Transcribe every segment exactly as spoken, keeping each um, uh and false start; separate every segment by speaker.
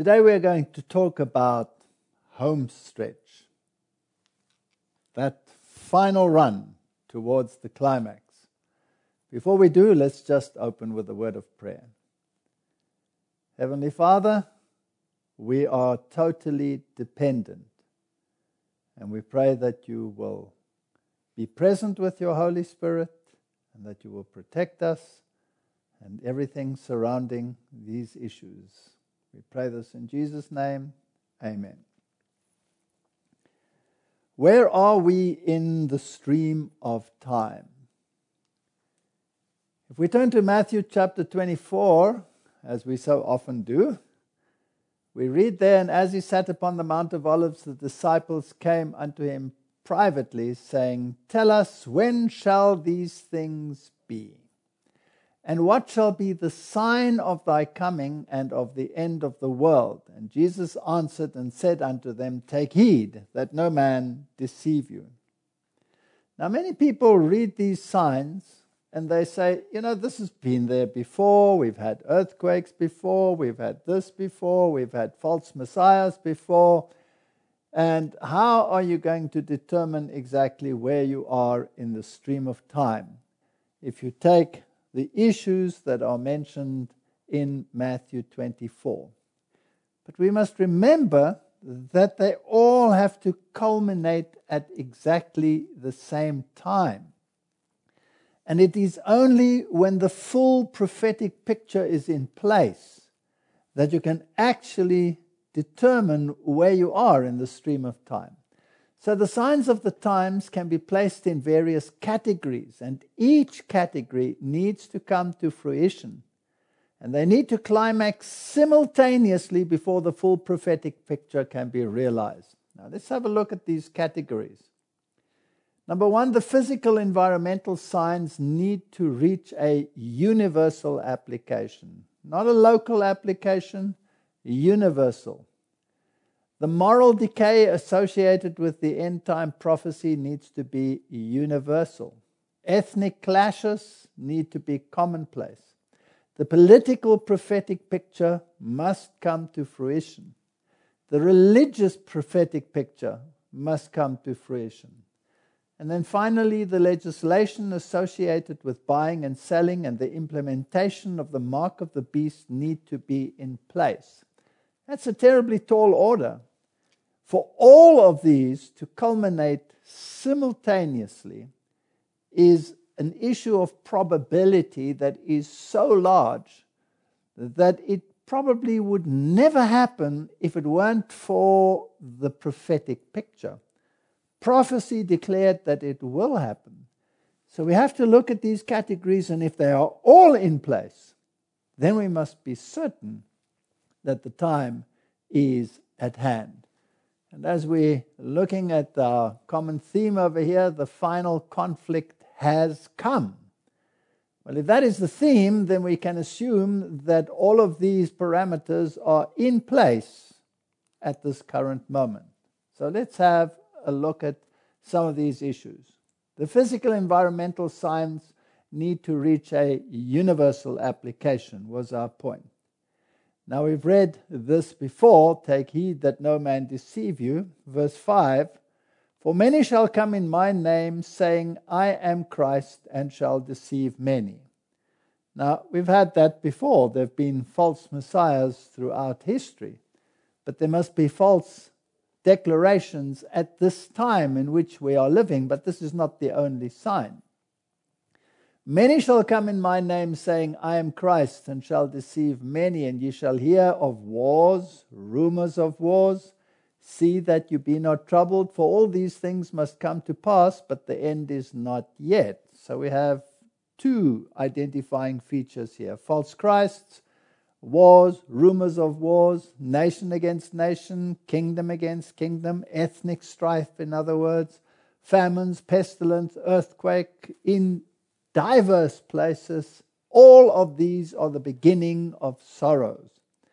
Speaker 1: Today we are going to talk about home stretch, that final run towards the climax. Before we do, let's just open with a word of prayer. Heavenly Father, we are totally dependent, and we pray that you will be present with your Holy Spirit and that you will protect us and everything surrounding these issues. We pray this in Jesus' name. Amen. Where are we in the stream of time? If we turn to Matthew chapter twenty-four, as we so often do, we read there, "And as he sat upon the Mount of Olives, the disciples came unto him privately, saying, Tell us, when shall these things be? And what shall be the sign of thy coming and of the end of the world? And Jesus answered and said unto them, Take heed that no man deceive you." Now many people read these signs and they say, you know, this has been there before. We've had earthquakes before. We've had this before. We've had false messiahs before. And how are you going to determine exactly where you are in the stream of time if you take the issues that are mentioned in Matthew twenty-four? But we must remember that they all have to culminate at exactly the same time. And it is only when the full prophetic picture is in place that you can actually determine where you are in the stream of time. So the signs of the times can be placed in various categories, and each category needs to come to fruition. And they need to climax simultaneously before the full prophetic picture can be realized. Now let's have a look at these categories. Number one, the physical environmental signs need to reach a universal application. Not a local application, universal. The moral decay associated with the end-time prophecy needs to be universal. Ethnic clashes need to be commonplace. The political prophetic picture must come to fruition. The religious prophetic picture must come to fruition. And then finally, the legislation associated with buying and selling and the implementation of the mark of the beast need to be in place. That's a terribly tall order. For all of these to culminate simultaneously is an issue of probability that is so large that it probably would never happen if it weren't for the prophetic picture. Prophecy declared that it will happen. So we have to look at these categories, and if they are all in place, then we must be certain that the time is at hand. And as we're looking at our common theme over here, the final conflict has come. Well, if that is the theme, then we can assume that all of these parameters are in place at this current moment. So let's have a look at some of these issues. The physical environmental signs need to reach a universal application, was our point. Now we've read this before, take heed that no man deceive you. Verse five, for many shall come in my name, saying, I am Christ, and shall deceive many. Now we've had that before. There have been false messiahs throughout history, but there must be false declarations at this time in which we are living, but this is not the only sign. Many shall come in my name, saying, I am Christ, and shall deceive many, and ye shall hear of wars, rumors of wars. See that you be not troubled, for all these things must come to pass, but the end is not yet. So we have two identifying features here: false Christs, wars, rumors of wars, nation against nation, kingdom against kingdom, ethnic strife, in other words, famines, pestilence, earthquake in diverse places. All of these are the beginning of sorrows.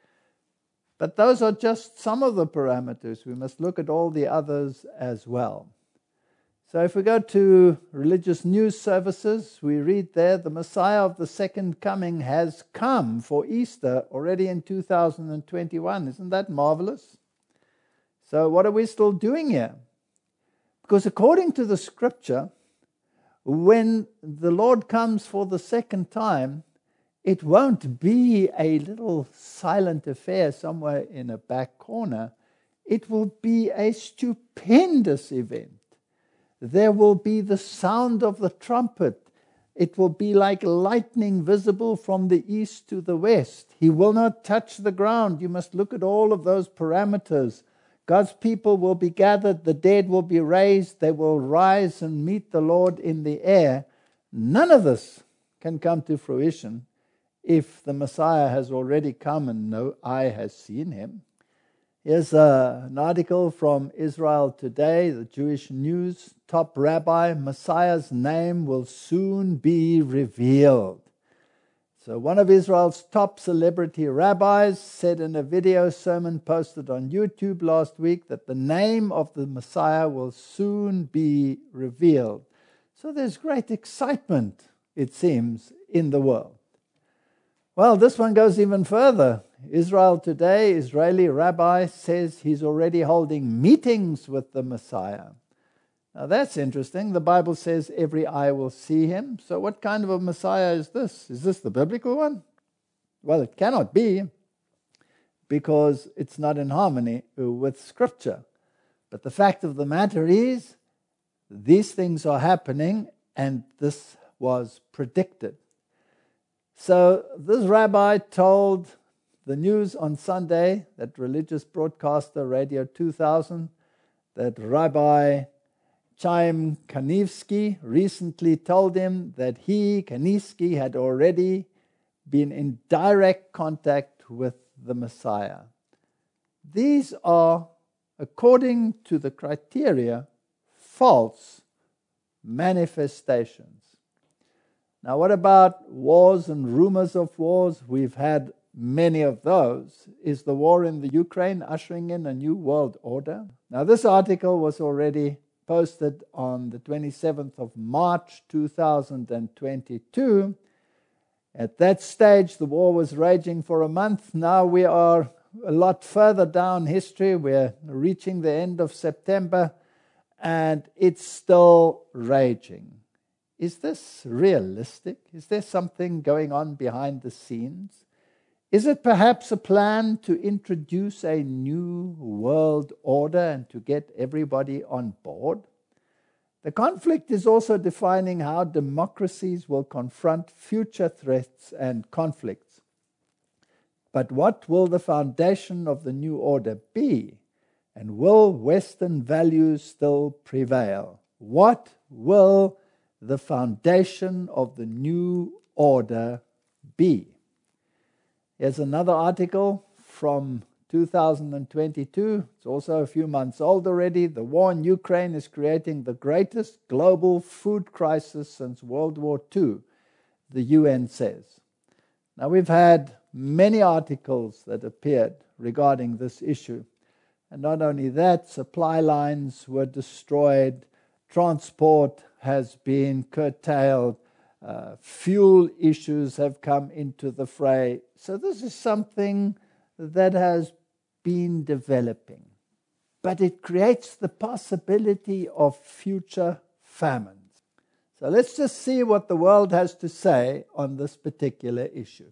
Speaker 1: But those are just some of the parameters. We must look at all the others as well. So if we go to religious news services, we read there, the Messiah of the second coming has come for Easter already in two thousand twenty-one. Isn't that marvelous? So what are we still doing here? Because according to the scripture, when the Lord comes for the second time, it won't be a little silent affair somewhere in a back corner. It will be a stupendous event. There will be the sound of the trumpet. It will be like lightning visible from the east to the west. He will not touch the ground. You must look at all of those parameters. God's people will be gathered. The dead will be raised. They will rise and meet the Lord in the air. None of this can come to fruition if the Messiah has already come and no eye has seen him. Here's a, an article from Israel Today, the Jewish News. Top rabbi, Messiah's name will soon be revealed. So one of Israel's top celebrity rabbis said in a video sermon posted on YouTube last week that the name of the Messiah will soon be revealed. So there's great excitement, it seems, in the world. Well, this one goes even further. Israel Today, Israeli rabbi, says he's already holding meetings with the Messiah. Now that's interesting. The Bible says every eye will see him. So what kind of a Messiah is this? Is this the biblical one? Well, it cannot be, because it's not in harmony with Scripture. But the fact of the matter is, these things are happening, and this was predicted. So this rabbi told the news on Sunday, that religious broadcaster Radio two thousand, that Rabbi Chaim Kanievsky recently told him that he, Kanievsky, had already been in direct contact with the Messiah. These are, according to the criteria, false manifestations. Now, what about wars and rumors of wars? We've had many of those. Is the war in the Ukraine ushering in a new world order? Now, this article was already posted on the twenty-seventh of March two thousand twenty-two. At that stage, the war was raging for a month. Now we are a lot further down history. We're reaching the end of September, and it's still raging. Is this realistic? Is there something going on behind the scenes? Is it perhaps a plan to introduce a new world order and to get everybody on board? The conflict is also defining how democracies will confront future threats and conflicts. But what will the foundation of the new order be? And will Western values still prevail? What will the foundation of the new order be? Here's another article from two thousand twenty-two. It's also a few months old already. The war in Ukraine is creating the greatest global food crisis since World War Two, the U N says. Now, we've had many articles that appeared regarding this issue. And not only that, supply lines were destroyed, transport has been curtailed, uh, fuel issues have come into the fray. So this is something that has been developing. But it creates the possibility of future famines. So let's just see what the world has to say on this particular issue.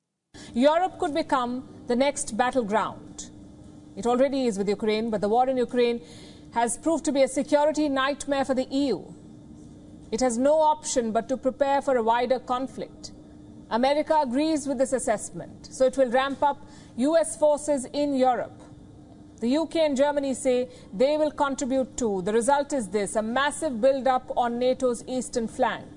Speaker 2: Europe could become the next battleground. It already is with Ukraine, but the war in Ukraine has proved to be a security nightmare for the E U. It has no option but to prepare for a wider conflict. America agrees with this assessment, so it will ramp up U S forces in Europe. The U K and Germany say they will contribute too. The result is this, a massive build-up on NATO's eastern flank.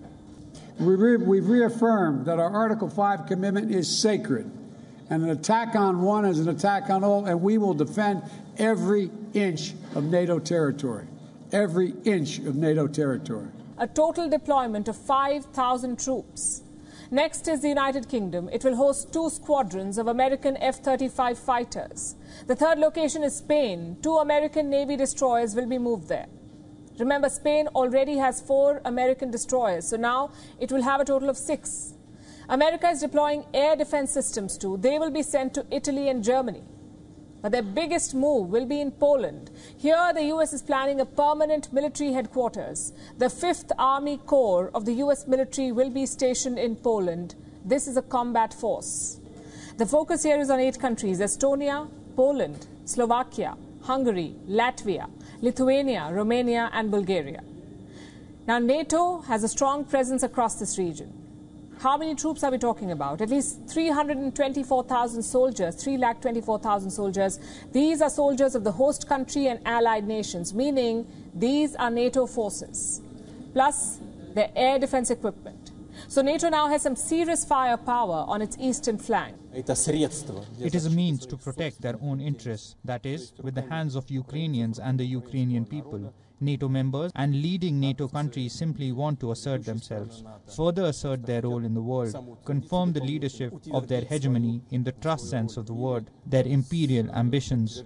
Speaker 3: We've reaffirmed that our Article five commitment is sacred, and an attack on one is an attack on all, and we will defend every inch of NATO territory. Every inch of NATO territory.
Speaker 2: A total deployment of five thousand troops. Next is the United Kingdom. It will host two squadrons of American F thirty-five fighters. The third location is Spain. Two American Navy destroyers will be moved there. Remember, Spain already has four American destroyers, so now it will have a total of six. America is deploying air defense systems too. They will be sent to Italy and Germany. But their biggest move will be in Poland. Here, the U S is planning a permanent military headquarters. The fifth Army Corps of the U S military will be stationed in Poland. This is a combat force. The focus here is on eight countries: Estonia, Poland, Slovakia, Hungary, Latvia, Lithuania, Romania, and Bulgaria. Now, NATO has a strong presence across this region. How many troops are we talking about? At least three hundred twenty-four thousand soldiers, three lakh twenty-four thousand soldiers. These are soldiers of the host country and allied nations, meaning these are NATO forces, plus their air defense equipment. So NATO now has some serious firepower on its eastern flank.
Speaker 4: It is a means to protect their own interests, that is, with the hands of Ukrainians and the Ukrainian people. NATO members and leading NATO countries simply want to assert themselves, further assert their role in the world, confirm the leadership of their hegemony in the trust sense of the word, their imperial ambitions.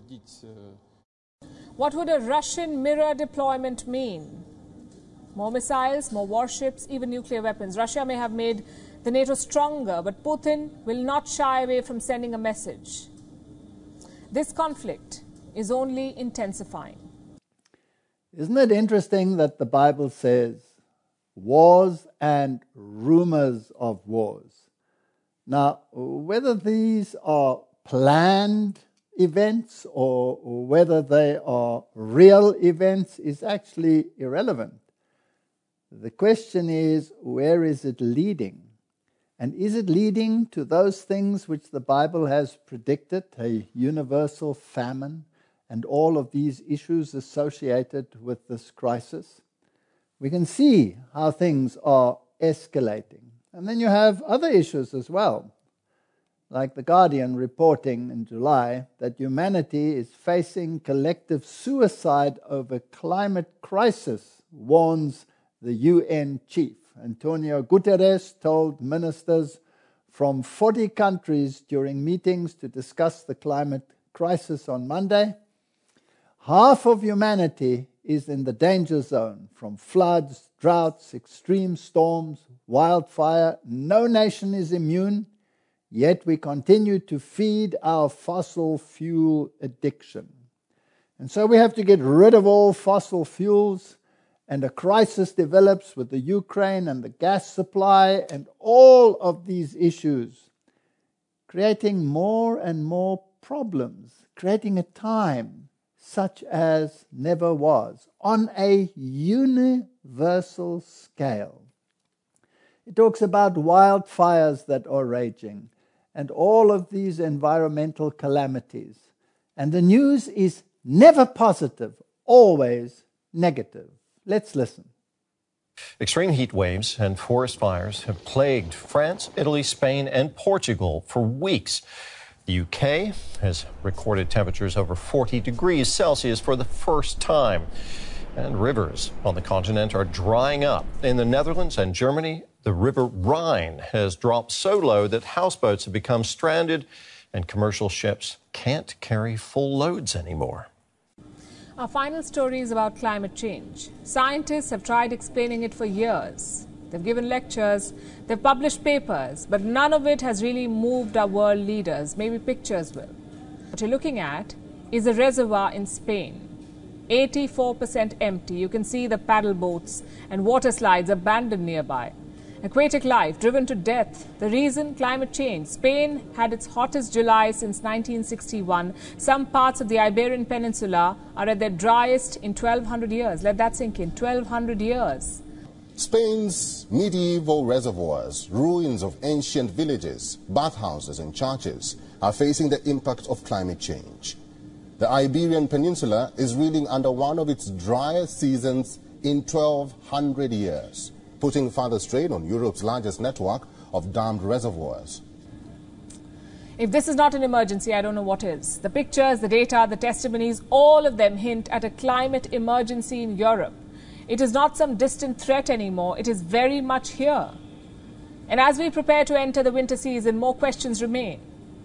Speaker 2: What would a Russian mirror deployment mean? More missiles, more warships, even nuclear weapons. Russia may have made the NATO stronger, but Putin will not shy away from sending a message. This conflict is only intensifying.
Speaker 1: Isn't it interesting that the Bible says wars and rumors of wars? Now, whether these are planned events or whether they are real events is actually irrelevant. The question is, where is it leading? And is it leading to those things which the Bible has predicted, a universal famine, and all of these issues associated with this crisis? We can see how things are escalating. And then you have other issues as well, like The Guardian reporting in July that humanity is facing collective suicide over climate crisis, warns the U N chief. Antonio Guterres told ministers from forty countries during meetings to discuss the climate crisis on Monday. Half of humanity is in the danger zone from floods, droughts, extreme storms, wildfire. No nation is immune, yet we continue to feed our fossil fuel addiction. And so we have to get rid of all fossil fuels, and a crisis develops with the Ukraine and the gas supply and all of these issues, creating more and more problems, creating a time such as never was, on a universal scale. It talks about wildfires that are raging and all of these environmental calamities. And the news is never positive, always negative. Let's listen.
Speaker 5: Extreme heat waves and forest fires have plagued France, Italy, Spain, and Portugal for weeks. The U K has recorded temperatures over forty degrees Celsius for the first time. And rivers on the continent are drying up. In the Netherlands and Germany, the River Rhine has dropped so low that houseboats have become stranded and commercial ships can't carry full loads anymore.
Speaker 2: Our final story is about climate change. Scientists have tried explaining it for years. They've given lectures, they've published papers, but none of it has really moved our world leaders. Maybe pictures will. What you're looking at is a reservoir in Spain. eighty-four percent empty. You can see the paddle boats and water slides abandoned nearby. Aquatic life driven to death. The reason? Climate change. Spain had its hottest July since nineteen sixty-one. Some parts of the Iberian Peninsula are at their driest in twelve hundred years. Let that sink in. twelve hundred years.
Speaker 6: Spain's medieval reservoirs, ruins of ancient villages, bathhouses and churches are facing the impact of climate change. The Iberian Peninsula is reeling under one of its driest seasons in twelve hundred years, putting further strain on Europe's largest network of dammed reservoirs.
Speaker 2: If this is not an emergency, I don't know what is. The pictures, the data, the testimonies, all of them hint at a climate emergency in Europe. It is not some distant threat anymore. It is very much here. And as we prepare to enter the winter season, more questions remain.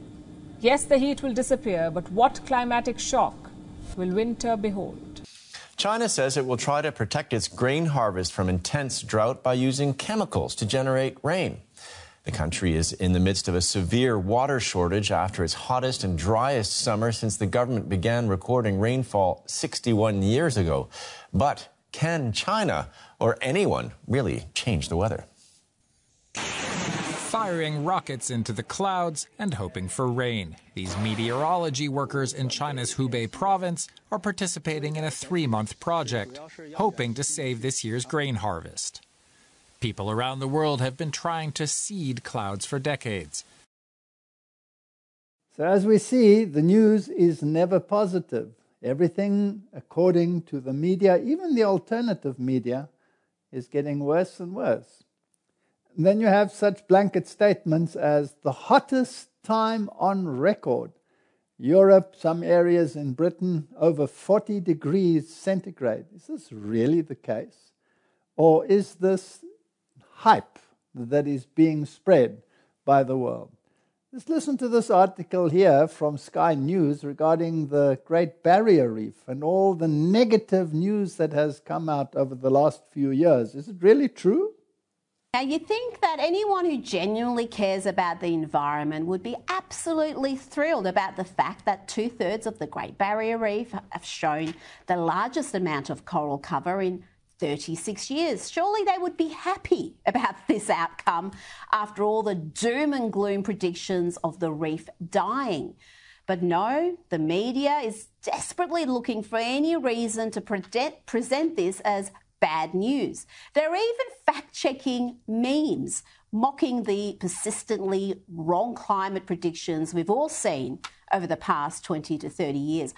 Speaker 2: Yes, the heat will disappear, but what climatic shock will winter behold?
Speaker 7: China says it will try to protect its grain harvest from intense drought by using chemicals to generate rain. The country is in the midst of a severe water shortage after its hottest and driest summer since the government began recording rainfall sixty-one years ago. But can China or anyone really change the weather?
Speaker 8: Firing rockets into the clouds and hoping for rain. These meteorology workers in China's Hubei province are participating in a three-month project, hoping to save this year's grain harvest. People around the world have been trying to seed clouds for decades.
Speaker 1: So as we see, the news is never positive. Everything, according to the media, even the alternative media, is getting worse and worse. And then you have such blanket statements as the hottest time on record. Europe, some areas in Britain, over forty degrees centigrade. Is this really the case? Or is this hype that is being spread by the world? Let's listen to this article here from Sky News regarding the Great Barrier Reef and all the negative news that has come out over the last few years. Is it really true?
Speaker 9: Now, you'd think that anyone who genuinely cares about the environment would be absolutely thrilled about the fact that two-thirds of the Great Barrier Reef have shown the largest amount of coral cover in thirty-six years. Surely they would be happy about this outcome after all the doom and gloom predictions of the reef dying. But no, the media is desperately looking for any reason to present, present this as bad news. They're even fact-checking memes, mocking the persistently wrong climate predictions we've all seen over the past twenty to thirty years.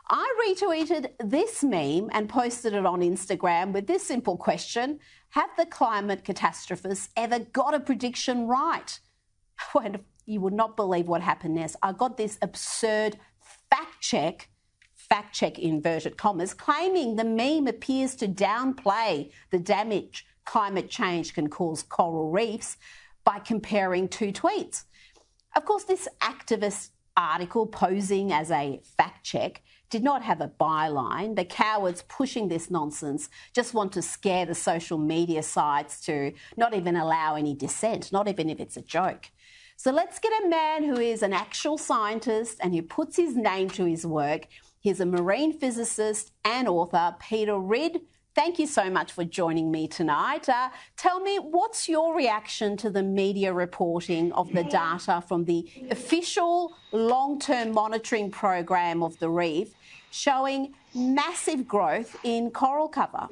Speaker 9: I retweeted this meme and posted it on Instagram with this simple question: have the climate catastrophists ever got a prediction right? Well, you would not believe what happened next. I got this absurd fact check, fact check inverted commas, claiming the meme appears to downplay the damage climate change can cause coral reefs by comparing two tweets. Of course, this activist article posing as a fact check did not have a byline. The cowards pushing this nonsense just want to scare the social media sites to not even allow any dissent, not even if it's a joke. So let's get a man who is an actual scientist and who puts his name to his work. He's a marine physicist and author, Peter Ridd. Thank you so much for joining me tonight. Uh, tell me, what's your reaction to the media reporting of the data from the official long-term monitoring program of the reef showing massive growth in coral cover?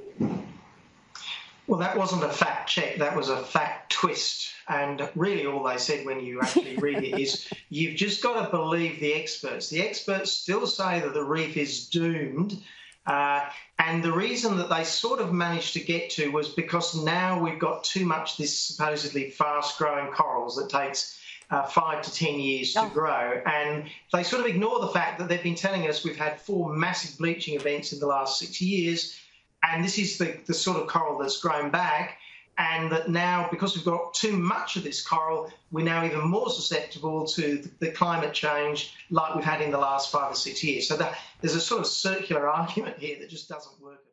Speaker 10: Well, that wasn't a fact check, that was a fact twist. And really all they said when you actually read it is you've just got to believe the experts. The experts still say that the reef is doomed. Uh, and the reason that they sort of managed to get to was because now we've got too much this supposedly fast-growing corals that takes uh, five to ten years to oh. grow. And they sort of ignore the fact that they've been telling us we've had four massive bleaching events in the last six years, and this is the, the sort of coral that's grown back. And that now, because we've got too much of this coral, we're now even more susceptible to the climate change like we've had in the last five or six years. So that, there's a sort of circular argument here that just doesn't work.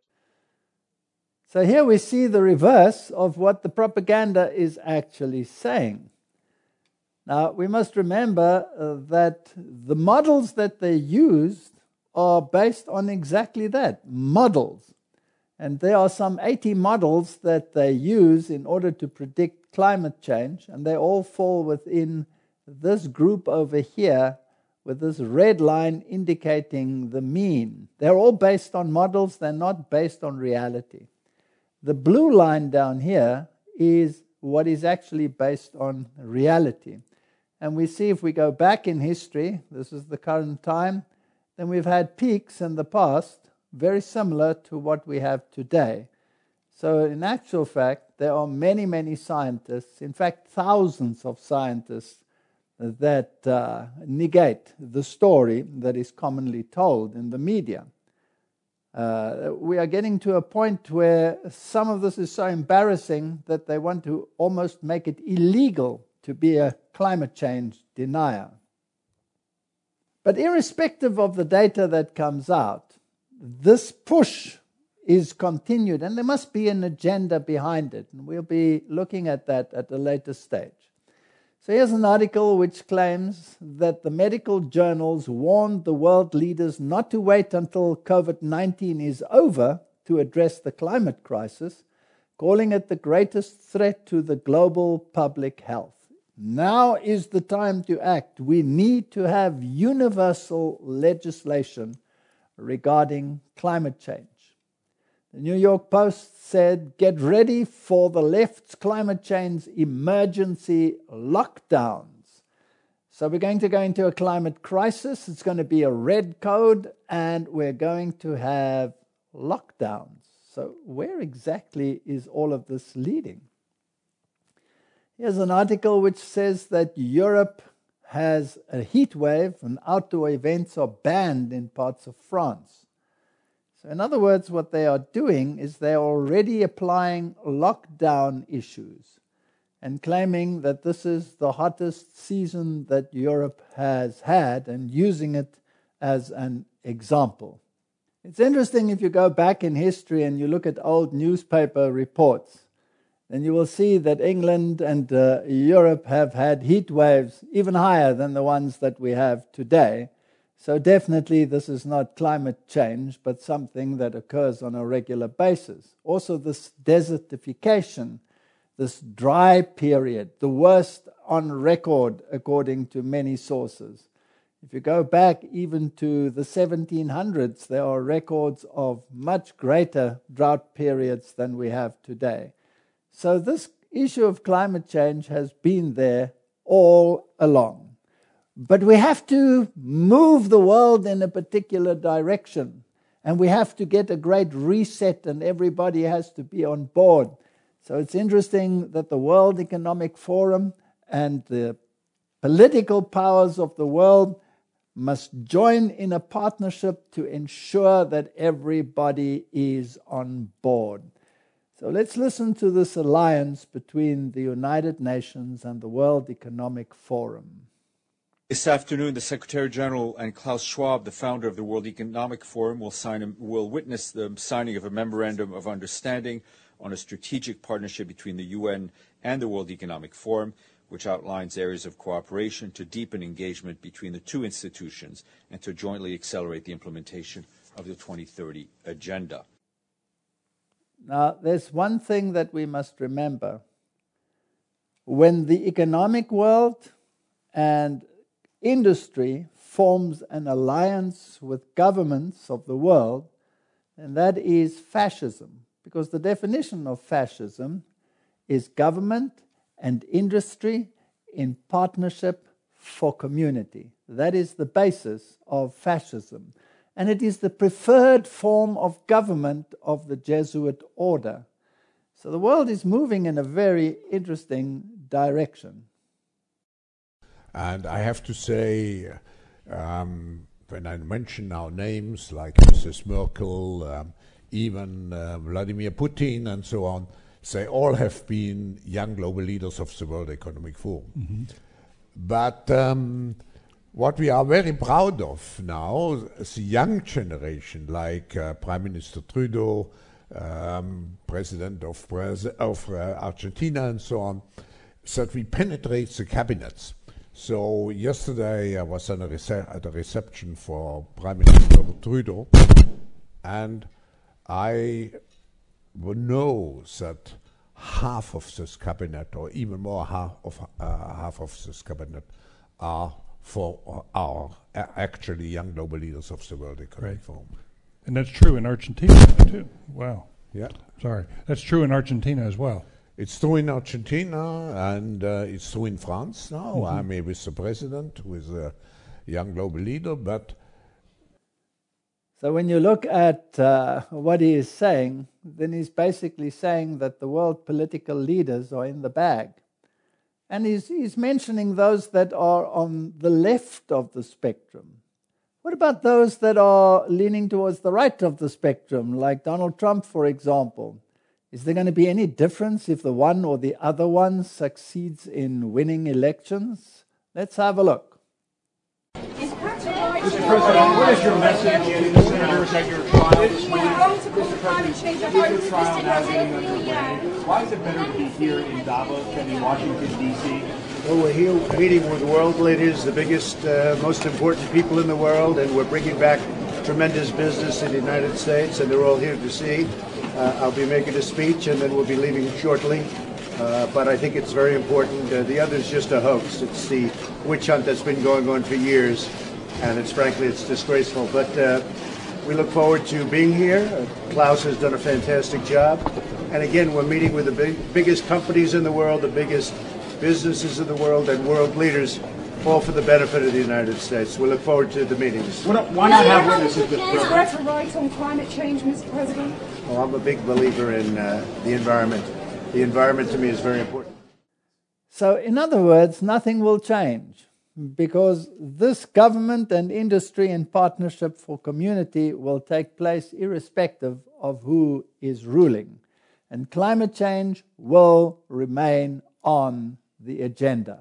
Speaker 1: So here we see the reverse of what the propaganda is actually saying. Now, we must remember uh, that the models that they used are based on exactly that, models. And there are some eighty models that they use in order to predict climate change, and they all fall within this group over here with this red line indicating the mean. They're all based on models, they're not based on reality. The blue line down here is what is actually based on reality. And we see if we go back in history, this is the current time, then we've had peaks in the past, very similar to what we have today. So in actual fact, there are many, many scientists, in fact, thousands of scientists that uh, negate the story that is commonly told in the media. Uh, we are getting to a point where some of this is so embarrassing that they want to almost make it illegal to be a climate change denier. But irrespective of the data that comes out, this push is continued, and there must be an agenda behind it, and we'll be looking at that at a later stage. So here's an article which claims that the medical journals warned the world leaders not to wait until COVID nineteen is over to address the climate crisis, calling it the greatest threat to the global public health. Now is the time to act. We need to have universal legislation regarding climate change. The New York Post said, get ready for the left's climate change emergency lockdowns. So we're going to go into a climate crisis. It's going to be a red code, and we're going to have lockdowns. So where exactly is all of this leading? Here's an article which says that Europe has a heat wave and outdoor events are banned in parts of France. So in other words, what they are doing is they are already applying lockdown issues and claiming that this is the hottest season that Europe has had and using it as an example. It's interesting if you go back in history and you look at old newspaper reports, then you will see that England and uh, Europe have had heat waves even higher than the ones that we have today. So definitely this is not climate change, but something that occurs on a regular basis. Also this desertification, this dry period, the worst on record according to many sources. If you go back even to the seventeen hundreds, there are records of much greater drought periods than we have today. So this issue of climate change has been there all along. But we have to move the world in a particular direction. And we have to get a great reset, and everybody has to be on board. So it's interesting that the World Economic Forum and the political powers of the world must join in a partnership to ensure that everybody is on board. So let's listen to this alliance between the United Nations and the World Economic Forum.
Speaker 11: This afternoon, the Secretary General and Klaus Schwab, the founder of the World Economic Forum, will sign, will witness the signing of a memorandum of understanding on a strategic partnership between the U N and the World Economic Forum, which outlines areas of cooperation to deepen engagement between the two institutions and to jointly accelerate the implementation of the twenty thirty Agenda.
Speaker 1: Now, there's one thing that we must remember. When the economic world and industry forms an alliance with governments of the world, then that is fascism. Because the definition of fascism is government and industry in partnership for community. That is the basis of fascism. And it is the preferred form of government of the Jesuit order. So the world is moving in a very interesting direction.
Speaker 12: And I have to say, um, when I mention now names like Missus Merkel, um, even uh, Vladimir Putin and so on, they all have been young global leaders of the World Economic Forum. Mm-hmm. But um, what we are very proud of now, the young generation, like uh, Prime Minister Trudeau, um, President of, Braz of uh, Argentina and so on, that we penetrate the cabinets. So yesterday I was at a, rece at a reception for Prime Minister Trudeau, and I know that half of this cabinet, or even more half of uh, half of this cabinet, are for our uh, actually young global leaders of the World Economic right. Forum.
Speaker 13: And that's true in Argentina too. Wow.
Speaker 12: Yeah.
Speaker 13: Sorry. That's true in Argentina as well.
Speaker 12: It's true in Argentina, and uh, it's true in France now. Mm-hmm. I'm here with the president, with a young global leader, but...
Speaker 1: So when you look at uh, what he is saying, then he's basically saying that the world political leaders are in the bag. And he's, he's mentioning those that are on the left of the spectrum. What about those that are leaning towards the right of the spectrum, like Donald Trump, for example? Is there going to be any difference if the one or the other one succeeds in winning elections? Let's have a look.
Speaker 14: Mister President, what is your message to the senators at your trial this week? Mister President, Is the trial now getting underway? Why is it better to be here in Davos than in Washington, D C?
Speaker 15: Well, we're here meeting with world leaders, the biggest, uh, most important people in the world, and we're bringing back tremendous business in the United States, and they're all here to see. Uh, I'll be making a speech, and then we'll be leaving shortly. Uh, but I think it's very important. Uh, the other's just a hoax. It's the witch hunt that's been going on for years, and it's frankly, it's disgraceful. But uh, we look forward to being here. Uh, Klaus has done a fantastic job. And again, we're meeting with the big, biggest companies in the world, the biggest businesses in the world, and world leaders, all for the benefit of the United States. We look forward to the meetings.
Speaker 14: Why not, why not have witnesses with
Speaker 16: Is Greta right on climate change, Mister President?
Speaker 15: Well, I'm a big believer in uh, the environment. The environment to me is very important.
Speaker 1: So, in other words, nothing will change because this government and industry in partnership for community will take place irrespective of who is ruling. And climate change will remain on the agenda.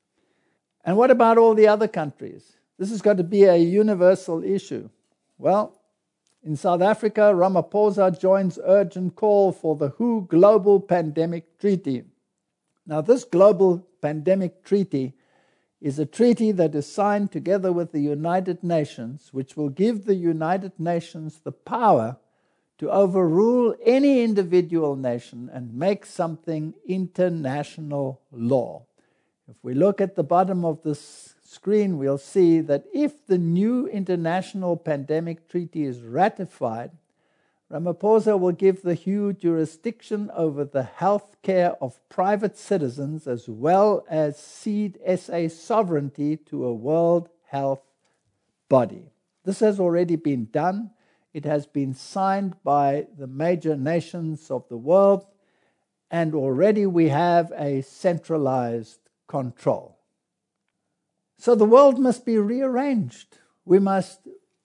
Speaker 1: And what about all the other countries? This is going to be a universal issue. Well, in South Africa, Ramaphosa joins urgent call for the W H O Global Pandemic Treaty. Now, this Global Pandemic Treaty is a treaty that is signed together with the United Nations, which will give the United Nations the power to overrule any individual nation and make something international law. If we look at the bottom of this screen, we'll see that if the new international pandemic treaty is ratified, Ramaphosa will give the W H O jurisdiction over the health care of private citizens as well as cede S A sovereignty to a World Health body. This has already been done. It has been signed by the major nations of the world, and already we have a centralized control. So the world must be rearranged. We must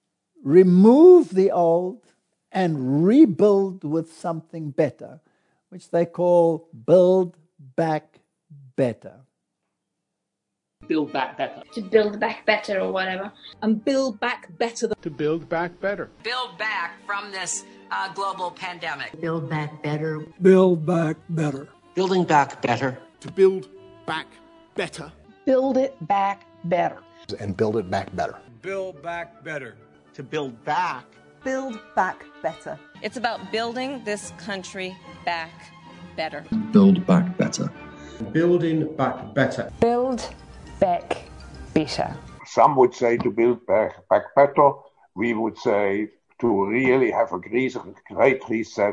Speaker 1: remove the old and rebuild with something better, which they call Build Back Better.
Speaker 17: Build back better.
Speaker 18: To build back better or whatever.
Speaker 17: And build back better.
Speaker 14: To build back better.
Speaker 19: Build back from this uh, global pandemic.
Speaker 20: Build back better.
Speaker 3: Build back better.
Speaker 21: Building back better.
Speaker 14: To build back better.
Speaker 17: Build it back better.
Speaker 21: And build it back better.
Speaker 14: Build back better.
Speaker 21: To build back.
Speaker 17: Build back better.
Speaker 22: It's about building this country back better.
Speaker 23: Build back better.
Speaker 14: Building back better.
Speaker 17: Build back better.
Speaker 24: Some would say to build back, back better. We would say to really have a great reset.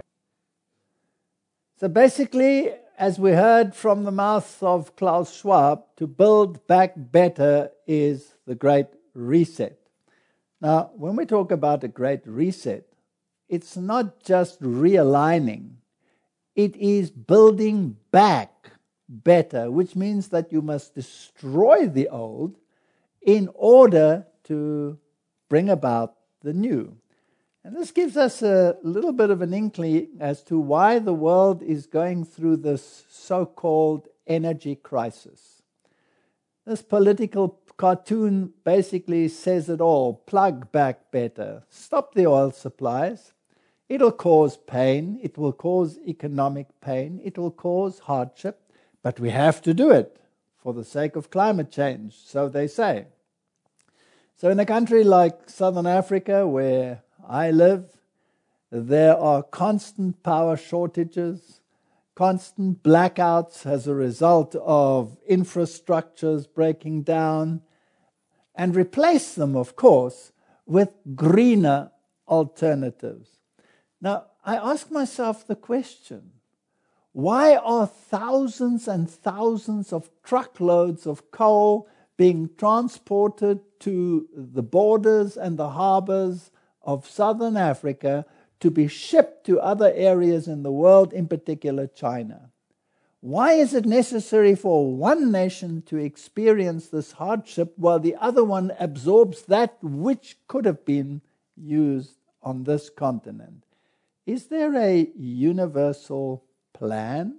Speaker 1: So basically, as we heard from the mouth of Klaus Schwab, to build back better is the Great Reset. Now, when we talk about a Great Reset, it's not just realigning. It is building back better, which means that you must destroy the old in order to bring about the new. And this gives us a little bit of an inkling as to why the world is going through this so-called energy crisis. This political cartoon basically says it all. Plug back better. Stop the oil supplies. It'll cause pain. It will cause economic pain. It will cause hardship. But we have to do it for the sake of climate change, so they say. So in a country like Southern Africa, where I live, there are constant power shortages, constant blackouts as a result of infrastructures breaking down, and replace them, of course, with greener alternatives. Now, I ask myself the question, why are thousands and thousands of truckloads of coal being transported to the borders and the harbors of Southern Africa to be shipped to other areas in the world, in particular China? Why is it necessary for one nation to experience this hardship while the other one absorbs that which could have been used on this continent? Is there a universal plan?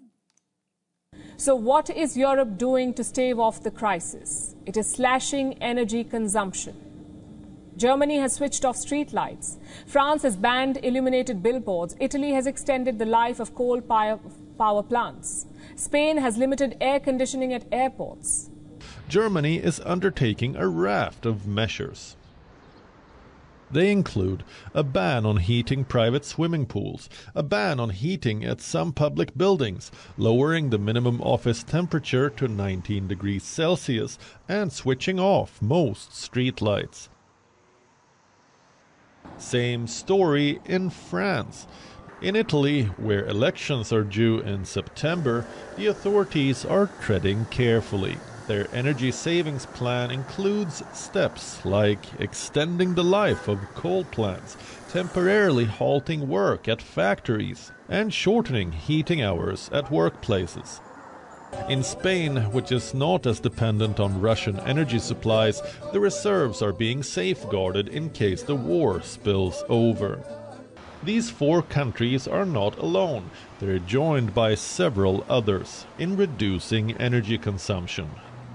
Speaker 2: So what is Europe doing to stave off the crisis? It is slashing energy consumption. Germany has switched off street lights. France has banned illuminated billboards. Italy has extended the life of coal power plants. Spain has limited air conditioning at airports.
Speaker 4: Germany is undertaking a raft of measures. They include a ban on heating private swimming pools, a ban on heating at some public buildings, lowering the minimum office temperature to nineteen degrees Celsius, and switching off most streetlights. Same story in France. In Italy, where elections are due in September, the authorities are treading carefully. Their energy savings plan includes steps like extending the life of coal plants, temporarily halting work at factories, and shortening heating hours at workplaces. In Spain, which is not as dependent on Russian energy supplies, the reserves are being safeguarded in case the war spills over. These four countries are not alone. They're joined by several others in reducing energy consumption,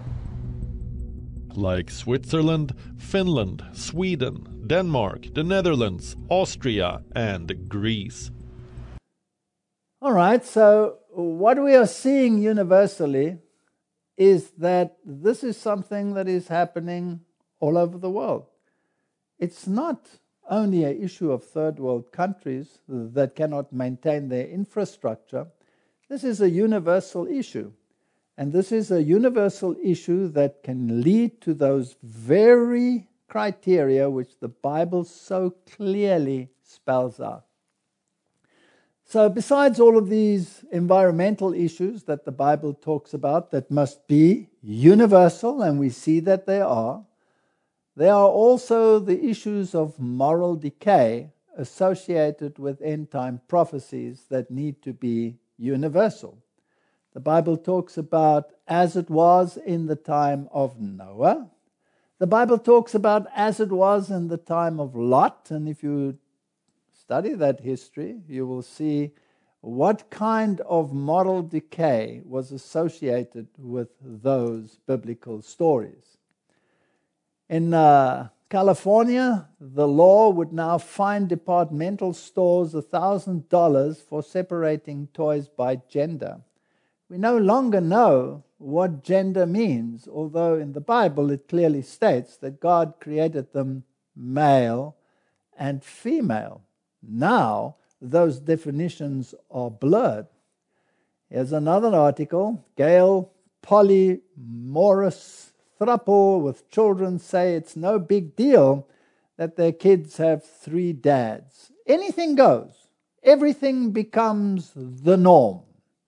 Speaker 4: like Switzerland, Finland, Sweden, Denmark, the Netherlands, Austria, and Greece.
Speaker 1: All right, so what we are seeing universally is that this is something that is happening all over the world. It's not only an issue of third world countries that cannot maintain their infrastructure. This is a universal issue. And this is a universal issue that can lead to those very criteria which the Bible so clearly spells out. So besides all of these environmental issues that the Bible talks about that must be universal, and we see that they are, there are also the issues of moral decay associated with end-time prophecies that need to be universal. The Bible talks about as it was in the time of Noah. The Bible talks about as it was in the time of Lot. And if you study that history, you will see what kind of moral decay was associated with those biblical stories. In uh, California, the law would now fine departmental stores one thousand dollars for separating toys by gender. We no longer know what gender means, although in the Bible it clearly states that God created them male and female. Now, those definitions are blurred. Here's another article. Gail Polymorous Thruple with children say it's no big deal that their kids have three dads. Anything goes. Everything becomes the norm.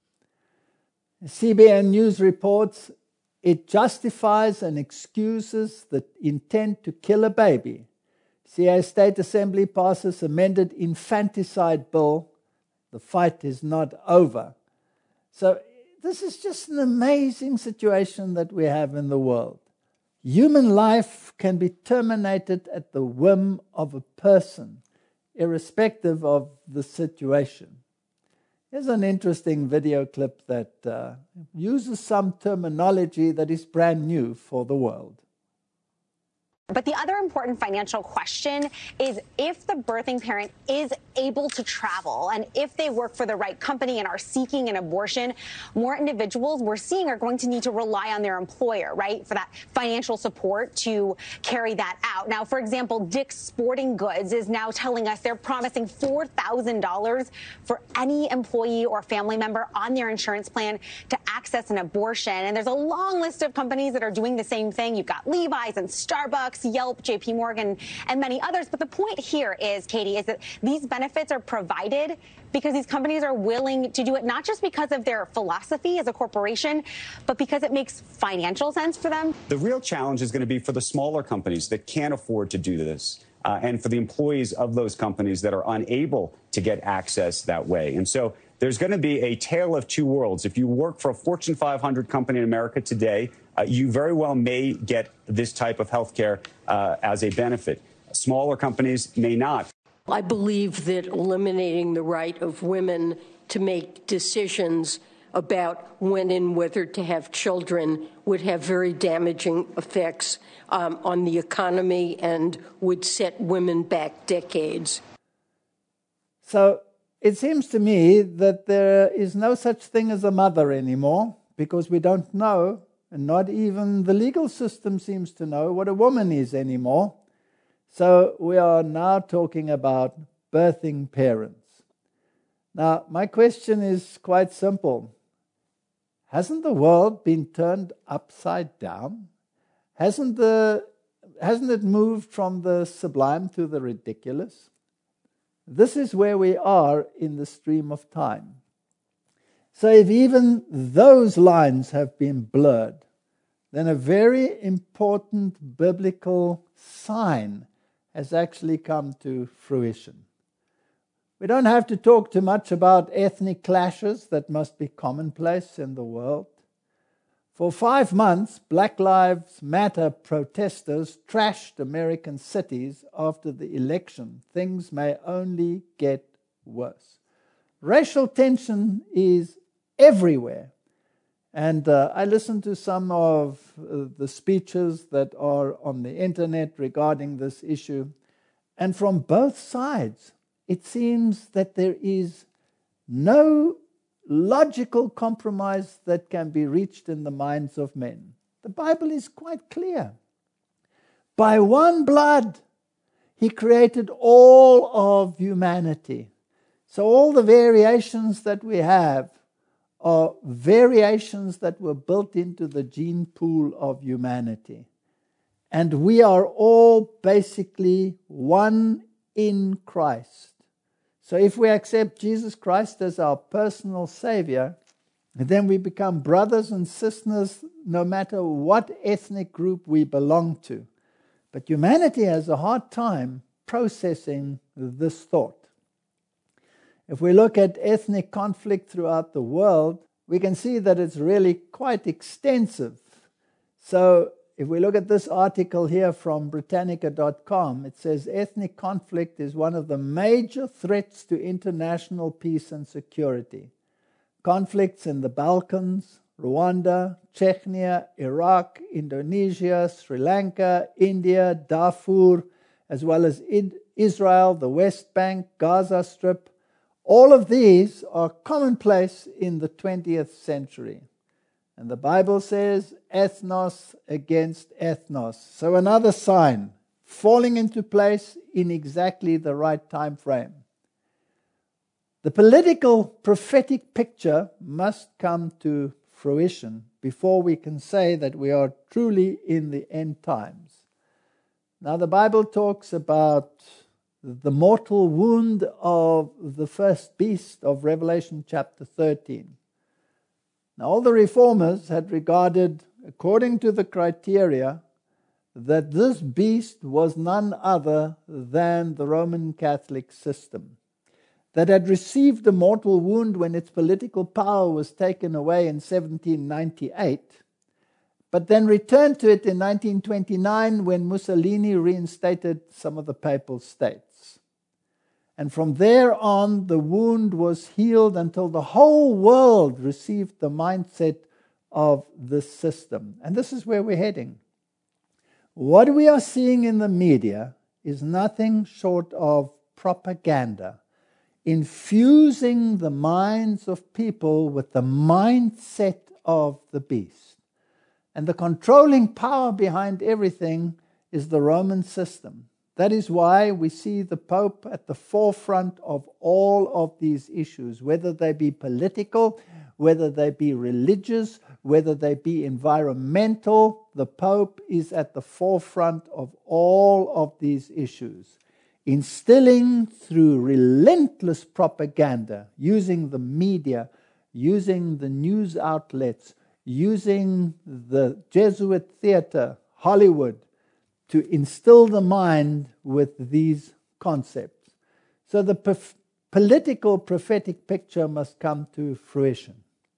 Speaker 1: C B N News reports it justifies and excuses the intent to kill a baby. C A State Assembly passes amended infanticide bill. The fight is not over. So this is just an amazing situation that we have in the world. Human life can be terminated at the whim of a person, irrespective of the situation. Here's an interesting video clip that uh, uses some terminology that is brand new for the world.
Speaker 5: But the other important financial question is if the birthing parent is able to travel and if they work for the right company and are seeking an abortion, more individuals we're seeing are going to need to rely on their employer, right, for that financial support to carry that out. Now, for example, Dick's Sporting Goods is now telling us they're promising four thousand dollars for any employee or family member on their insurance plan to access an abortion. And there's a long list of companies that are doing the same thing. You've got Levi's and Starbucks, Yelp, J P Morgan, and many others. But the point here is, Katie, is that these benefits are provided because these companies are willing to do it not just because of their philosophy as a corporation, but because it makes financial sense for them.
Speaker 20: The real challenge is going to be for the smaller companies that can't afford to do this, uh, and for the employees of those companies that are unable to get access that way. And so there's going to be a tale of two worlds. If you work for a Fortune five hundred company in America today, uh, you very well may get this type of health care uh, as a benefit. Smaller companies may not.
Speaker 23: I believe that eliminating the right of women to make decisions
Speaker 6: about when and whether to have children would have very damaging effects um, on the economy and would set women back decades.
Speaker 1: So it seems to me that there is no such thing as a mother anymore, because we don't know, and not even the legal system seems to know what a woman is anymore. So we are now talking about birthing parents. Now, my question is quite simple. Hasn't the world been turned upside down? Hasn't the hasn't it moved from the sublime to the ridiculous? This is where we are in the stream of time. So if even those lines have been blurred, then a very important biblical sign has actually come to fruition. We don't have to talk too much about ethnic clashes that must be commonplace in the world. For five months, Black Lives Matter protesters trashed American cities after the election. Things may only get worse. Racial tension is everywhere. And uh, I listened to some of uh, the speeches that are on the internet regarding this issue. And from both sides, it seems that there is no logical compromise that can be reached in the minds of men. The Bible is quite clear. By one blood, he created all of humanity. So all the variations that we have are variations that were built into the gene pool of humanity. And we are all basically one in Christ. So if we accept Jesus Christ as our personal Savior, then we become brothers and sisters no matter what ethnic group we belong to. But humanity has a hard time processing this thought. If we look at ethnic conflict throughout the world, we can see that it's really quite extensive. So if we look at this article here from Britannica dot com, it says ethnic conflict is one of the major threats to international peace and security. Conflicts in the Balkans, Rwanda, Chechnya, Iraq, Indonesia, Sri Lanka, India, Darfur, as well as Israel, the West Bank, Gaza Strip, all of these are commonplace in the twentieth century. And the Bible says ethnos against ethnos. So another sign falling into place in exactly the right time frame. The political prophetic picture must come to fruition before we can say that we are truly in the end times. Now the Bible talks about the mortal wound of the first beast of Revelation chapter thirteen. Now all the reformers had regarded, according to the criteria, that this beast was none other than the Roman Catholic system, that had received a mortal wound when its political power was taken away in seventeen ninety-eight, but then returned to it in nineteen twenty-nine when Mussolini reinstated some of the papal states. And from there on, the wound was healed until the whole world received the mindset of this system. And this is where we're heading. What we are seeing in the media is nothing short of propaganda, infusing the minds of people with the mindset of the beast. And the controlling power behind everything is the Roman system. That is why we see the Pope at the forefront of all of these issues, whether they be political, whether they be religious, whether they be environmental. The Pope is at the forefront of all of these issues, instilling through relentless propaganda, using the media, using the news outlets, using the Jesuit theater, Hollywood, to instill the mind with these concepts. So the prof- political prophetic picture must come to fruition.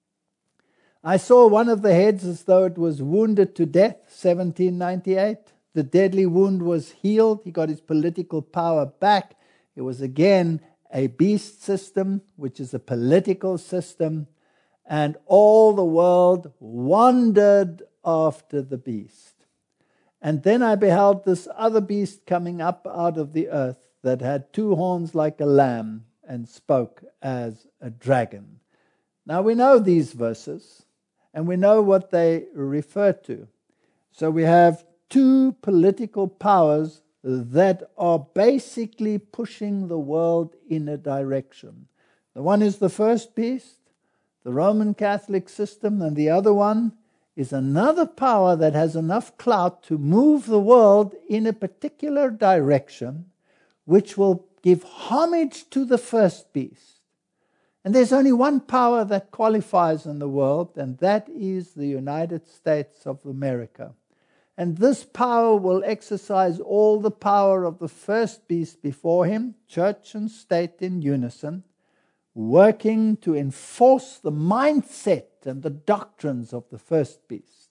Speaker 1: I saw one of the heads as though it was wounded to death, seventeen ninety-eight. The deadly wound was healed. He got his political power back. It was again a beast system, which is a political system. and all the world wondered after the beast. And then I beheld this other beast coming up out of the earth, that had two horns like a lamb, and spoke as a dragon. Now we know these verses, and we know what they refer to. So we have two political powers that are basically pushing the world in a direction. The one is the first beast, the Roman Catholic system, and the other one is another power that has enough clout to move the world in a particular direction, which will give homage to the first beast. And there's only one power that qualifies in the world, and that is the United States of America. And this power will exercise all the power of the first beast before him, church and state in unison, working to enforce the mindset and the doctrines of the first beast.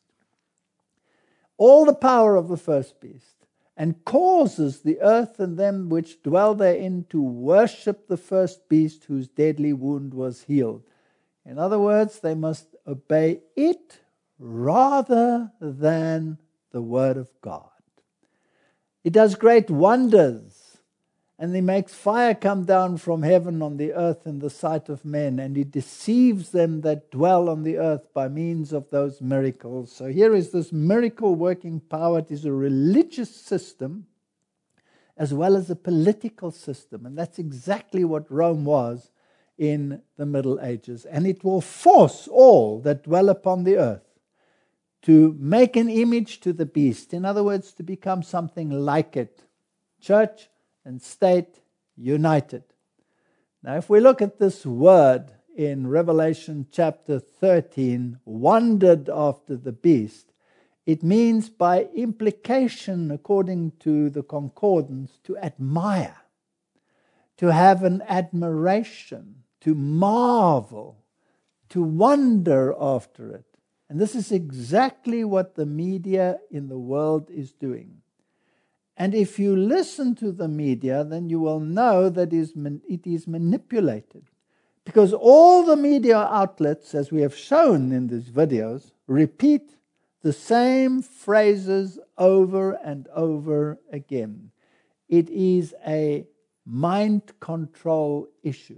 Speaker 1: All the power of the first beast, and causes the earth and them which dwell therein to worship the first beast whose deadly wound was healed. In other words, they must obey it rather than the word of God. It does great wonders, and he makes fire come down from heaven on the earth in the sight of men, and he deceives them that dwell on the earth by means of those miracles. So here is this miracle working power. It is a religious system as well as a political system, and that's exactly what Rome was in the Middle Ages. And it will force all that dwell upon the earth to make an image to the beast. In other words, to become something like it. Church and state united. Now, if we look at this word in Revelation chapter thirteen, wondered after the beast, it means by implication, according to the concordance, to admire, to have an admiration, to marvel, to wonder after it. And this is exactly what the media in the world is doing. And if you listen to the media, then you will know that it is manipulated. Because all the media outlets, as we have shown in these videos, repeat the same phrases over and over again. It is a mind control issue.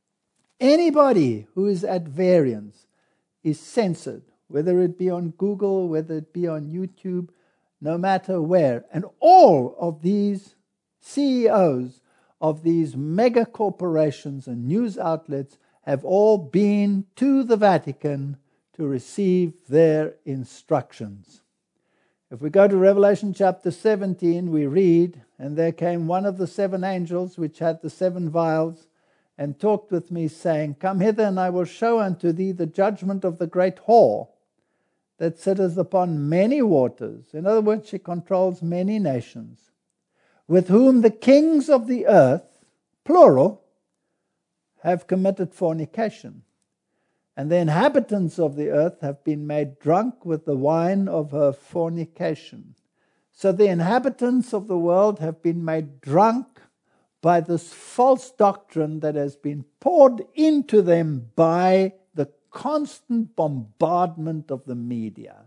Speaker 1: Anybody who is at variance is censored, whether it be on Google, whether it be on YouTube, no matter where. And all of these C E Os of these mega corporations and news outlets have all been to the Vatican to receive their instructions. If we go to Revelation chapter seventeen, we read, "And there came one of the seven angels which had the seven vials, and talked with me, saying, Come hither, and I will show unto thee the judgment of the great whore, that sitteth upon many waters." In other words, she controls many nations, "with whom the kings of the earth," plural, "have committed fornication. And the inhabitants of the earth have been made drunk with the wine of her fornication." So the inhabitants of the world have been made drunk by this false doctrine that has been poured into them by the constant bombardment of the media.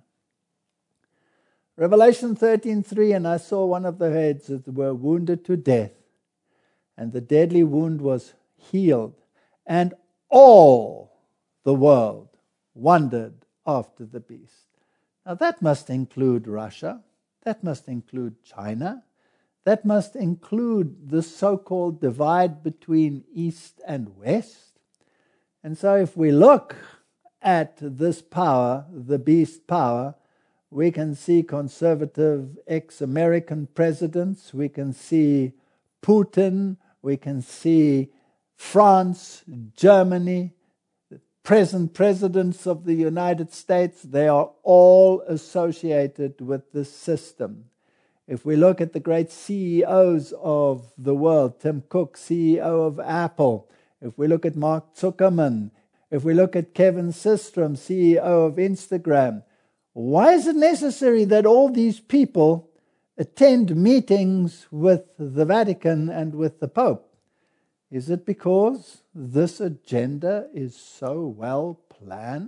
Speaker 1: Revelation thirteen three, "And I saw one of the heads that were wounded to death, and the deadly wound was healed, and all the world wondered after the beast." Now that must include Russia, that must include China, that must include the so-called divide between East and West. And so if we look at this power, the beast power, we can see conservative ex-American presidents, we can see Putin, we can see France, Germany, the present presidents of the United States. They are all associated with this system. If we look at the great C E Os of the world, Tim Cook, C E O of Apple, if we look at Mark Zuckerman, if we look at Kevin Systrom, C E O of Instagram, why is it necessary that all these people attend meetings with the Vatican and with the Pope? Is it because this agenda is so well planned.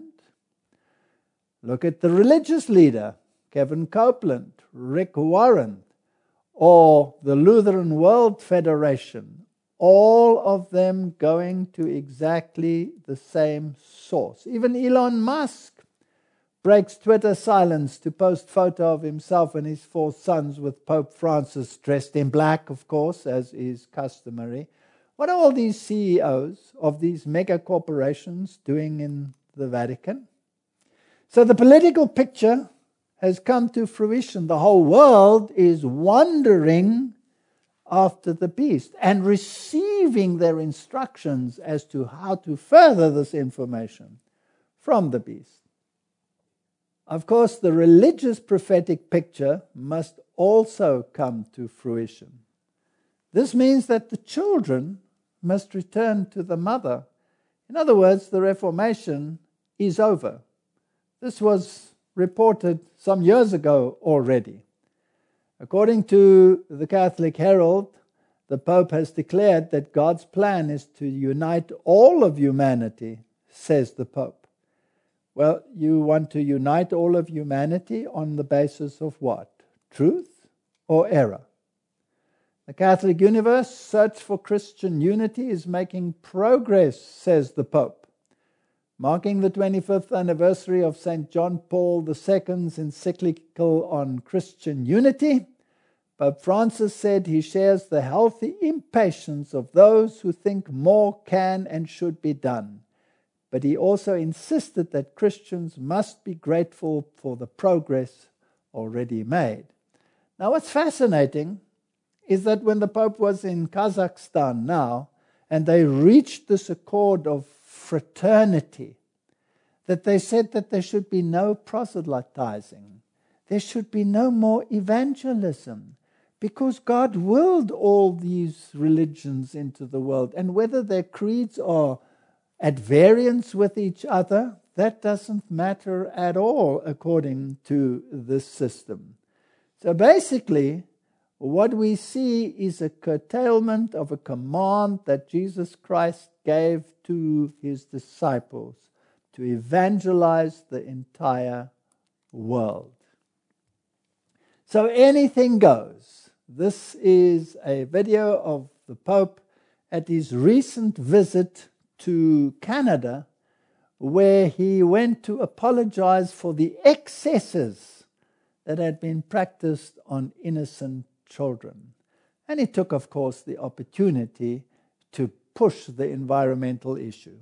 Speaker 1: Look at the religious leader, Kevin Copeland, Rick Warren, or the Lutheran World Federation, all of them going to exactly the same source. Even Elon Musk breaks Twitter silence to post photo of himself and his four sons with Pope Francis dressed in black, of course, as is customary. What are all these C E Os of these mega corporations doing in the Vatican? So the political picture has come to fruition. The whole world is wandering after the beast and receiving their instructions as to how to further this information from the beast. Of course, the religious prophetic picture must also come to fruition. This means that the children must return to the mother. In other words, the Reformation is over. This was reported some years ago already. According to the Catholic Herald, the Pope has declared that God's plan is to unite all of humanity, says the Pope. Well, you want to unite all of humanity on the basis of what? Truth or error? The Catholic universe search for Christian unity is making progress, says the Pope. Marking the twenty-fifth anniversary of Saint John Paul the Second's encyclical on Christian unity, Pope Francis said he shares the healthy impatience of those who think more can and should be done. But he also insisted that Christians must be grateful for the progress already made. Now, what's fascinating is that when the Pope was in Kazakhstan now, and they reached this accord of fraternity, that they said that there should be no proselytizing, there should be no more evangelism, because God willed all these religions into the world, and whether their creeds are at variance with each other, that doesn't matter at all according to this system. So basically, what we see is a curtailment of a command that Jesus Christ gave to his disciples to evangelize the entire world. So anything goes. This is a video of the Pope at his recent visit to Canada, where he went to apologize for the excesses that had been practiced on innocent children. And he took, of course, the opportunity to push the environmental issue.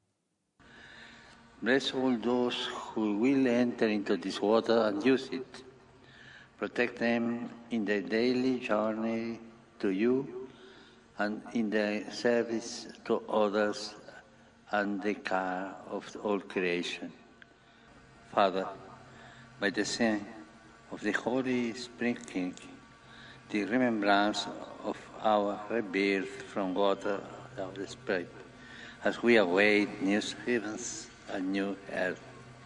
Speaker 7: Bless all those who will enter into this water and use it. Protect them in their daily journey to you and in their service to others and the care of all creation. Father, by the sign of the Holy Sprinkling, the remembrance of our rebirth from water of the Spirit, as we await new heavens and new earth.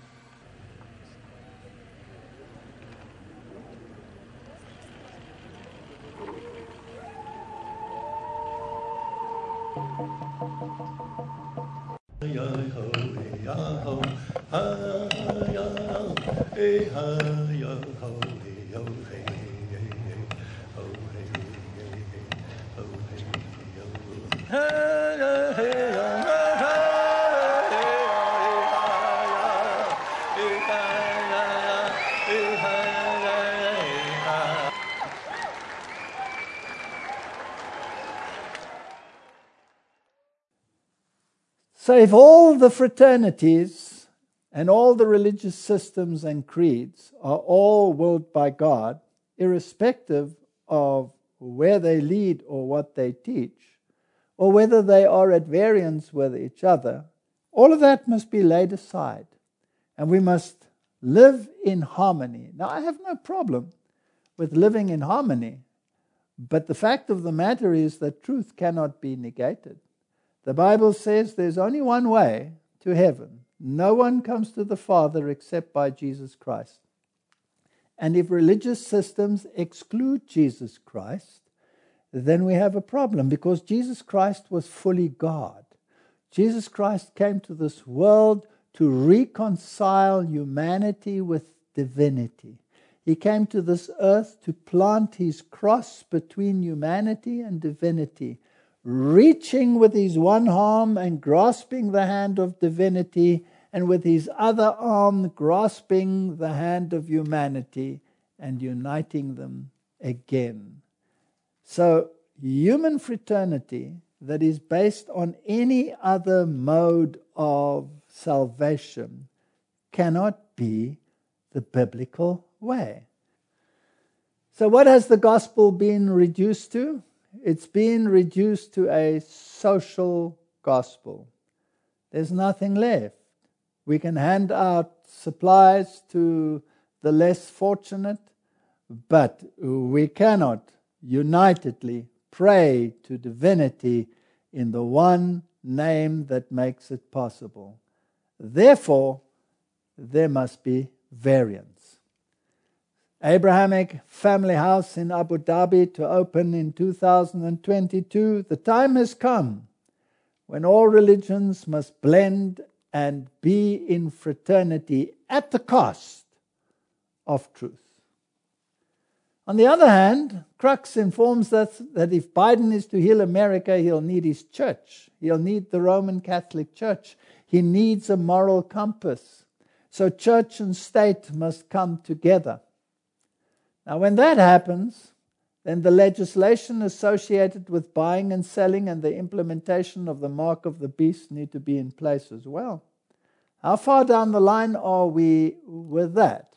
Speaker 1: So if all the fraternities and all the religious systems and creeds are all willed by God, irrespective of where they lead or what they teach, or whether they are at variance with each other, all of that must be laid aside. And we must live in harmony. Now, I have no problem with living in harmony, but the fact of the matter is that truth cannot be negated. The Bible says there's only one way to heaven. No one comes to the Father except by Jesus Christ. And if religious systems exclude Jesus Christ, then we have a problem, because Jesus Christ was fully God. Jesus Christ came to this world to reconcile humanity with divinity. He came to this earth to plant his cross between humanity and divinity, reaching with his one arm and grasping the hand of divinity, and with his other arm grasping the hand of humanity and uniting them again. So, human fraternity that is based on any other mode of salvation cannot be the biblical way. So what has the gospel been reduced to? It's been reduced to a social gospel. There's nothing left. We can hand out supplies to the less fortunate, but we cannot unitedly pray to divinity in the one name that makes it possible. Therefore, there must be variance. Abrahamic Family House in Abu Dhabi to open in two thousand twenty-two. The time has come when all religions must blend and be in fraternity at the cost of truth. On the other hand, Crux informs us that if Biden is to heal America, he'll need his church. He'll need the Roman Catholic Church. He needs a moral compass. So church and state must come together. Now, when that happens, then the legislation associated with buying and selling and the implementation of the mark of the beast need to be in place as well. How far down the line are we with that?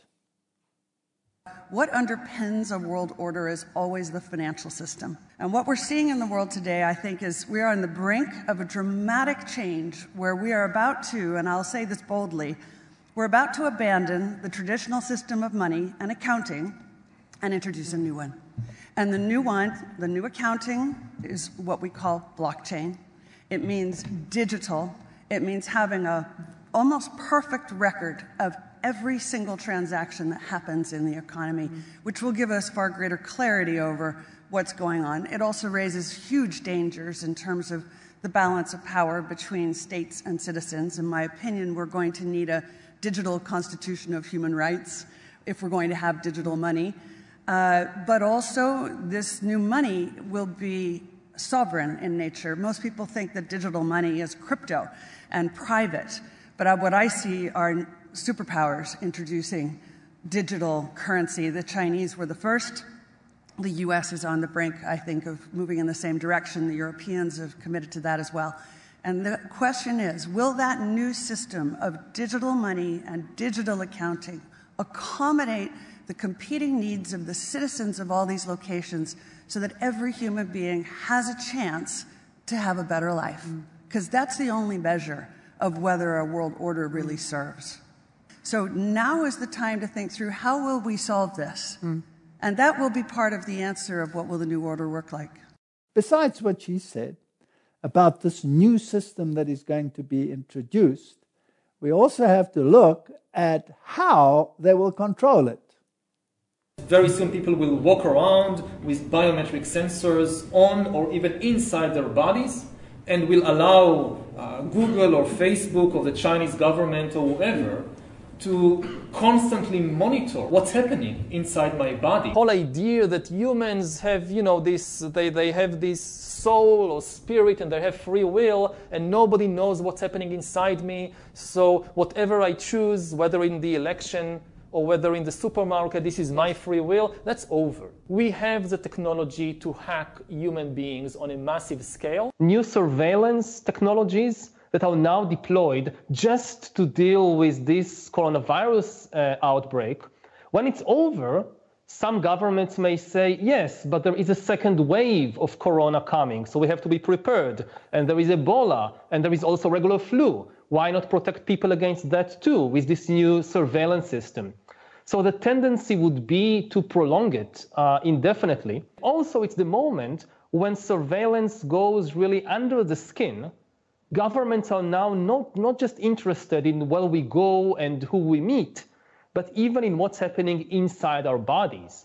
Speaker 8: What underpins a world order is always the financial system. And what we're seeing in the world today, I think, is we are on the brink of a dramatic change where we are about to, and I'll say this boldly, we're about to abandon the traditional system of money and accounting and introduce a new one. And the new one, the new accounting, is what we call blockchain. It means digital. It means having a almost perfect record of every single transaction that happens in the economy, which will give us far greater clarity over what's going on. It also raises huge dangers in terms of the balance of power between states and citizens. In my opinion, we're going to need a digital constitution of human rights if we're going to have digital money. Uh, but also, this new money will be sovereign in nature. Most people think that digital money is crypto and private, but what I see are superpowers introducing digital currency. The Chinese were the first. The U S is on the brink, I think, of moving in the same direction. The Europeans have committed to that as well. And the question is, will that new system of digital money and digital accounting accommodate the competing needs of the citizens of all these locations so that every human being has a chance to have a better life? Because that's the only measure of whether a world order really serves. So now is the time to think through how will we solve this? Mm. And that will be part of the answer of what will the new order work like.
Speaker 1: Besides what she said about this new system that is going to be introduced, we also have to look at how they will control it.
Speaker 9: Very soon people will walk around with biometric sensors on or even inside their bodies and will allow uh, Google or Facebook or the Chinese government or whoever to constantly monitor what's happening inside my body.
Speaker 10: The whole idea that humans have, you know, this, they, they have this soul or spirit and they have free will and nobody knows what's happening inside me. So whatever I choose, whether in the election or whether in the supermarket, this is my free will, that's over. We have the technology to hack human beings on a massive scale. New surveillance technologies that are now deployed just to deal with this coronavirus uh, outbreak. When it's over, some governments may say, yes, but there is a second wave of corona coming, so we have to be prepared. And there is Ebola, and there is also regular flu. Why not protect people against that too with this new surveillance system? So the tendency would be to prolong it uh, indefinitely. Also, it's the moment when surveillance goes really under the skin. Governments are now not, not just interested in where we go and who we meet, but even in what's happening inside our bodies.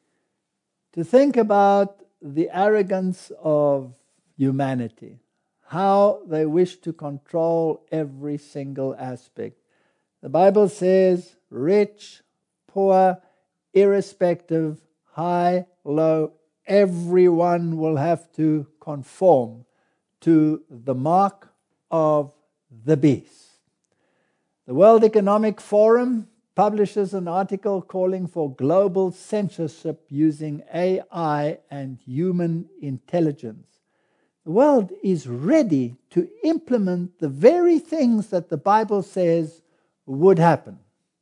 Speaker 1: To think about the arrogance of humanity, how they wish to control every single aspect. The Bible says rich, poor, irrespective, high, low, everyone will have to conform to the mark of the beast. The World Economic Forum publishes an article calling for global censorship using A I and human intelligence. The world is ready to implement the very things that the Bible says would happen.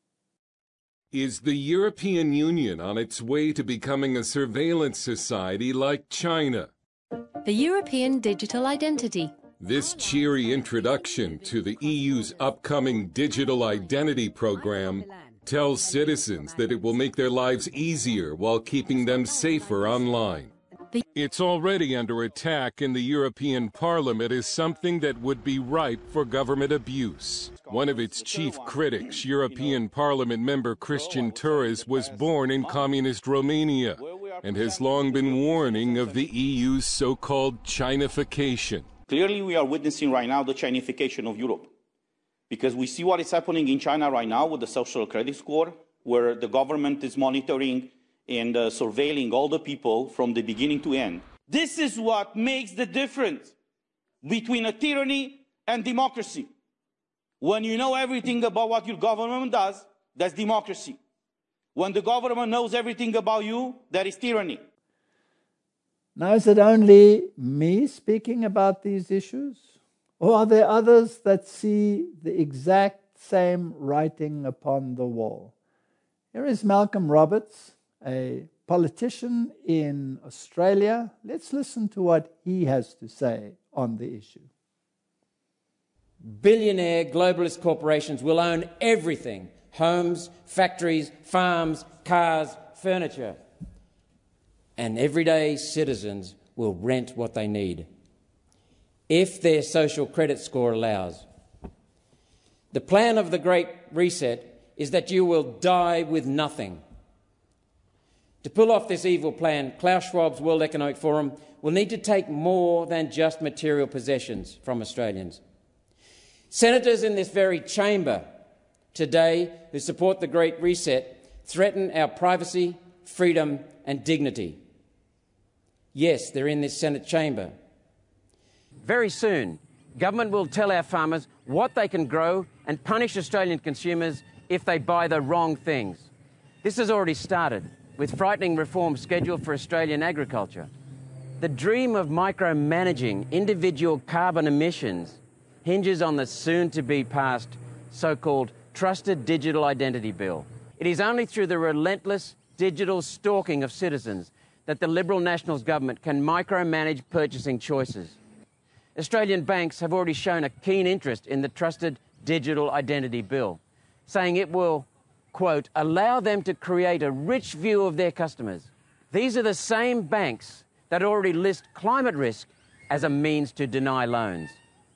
Speaker 11: Is the European Union on its way to becoming a surveillance society like China?
Speaker 12: The European Digital Identity.
Speaker 11: This cheery introduction to the E U's upcoming digital identity program tells citizens that it will make their lives easier while keeping them safer online. It's already under attack in the European Parliament as something that would be ripe for government abuse. One of its chief critics, European Parliament member Christian Turres, was born in communist Romania and has long been warning of the E U's so-called Chinification.
Speaker 13: Clearly, we are witnessing right now the Chinification of Europe, because we see what is happening in China right now with the social credit score, where the government is monitoring and uh, surveilling all the people from the beginning to end. This is what makes the difference between a tyranny and democracy. When you know everything about what your government does, that's democracy. When the government knows everything about you, that is tyranny.
Speaker 1: Now, is it only me speaking about these issues? Or are there others that see the exact same writing upon the wall? Here is Malcolm Roberts, a politician in Australia. Let's listen to what he has to say on the issue.
Speaker 23: Billionaire globalist corporations will own everything: homes, factories, farms, cars, furniture. And everyday citizens will rent what they need, if their social credit score allows. The plan of the Great Reset is that you will die with nothing. To pull off this evil plan, Klaus Schwab's World Economic Forum will need to take more than just material possessions from Australians. Senators in this very chamber today who support the Great Reset threaten our privacy, freedom and dignity. Yes, they're in this Senate chamber. Very soon, government will tell our farmers what they can grow and punish Australian consumers if they buy the wrong things. This has already started, with frightening reforms scheduled for Australian agriculture. The dream of micromanaging individual carbon emissions hinges on the soon-to-be-passed so-called Trusted Digital Identity Bill. It is only through the relentless digital stalking of citizens that the Liberal Nationals government can micromanage purchasing choices. Australian banks have already shown a keen interest in the Trusted Digital Identity Bill, saying it will, quote, allow them to create a rich view of their customers. These are the same banks that already list climate risk as a means to deny loans.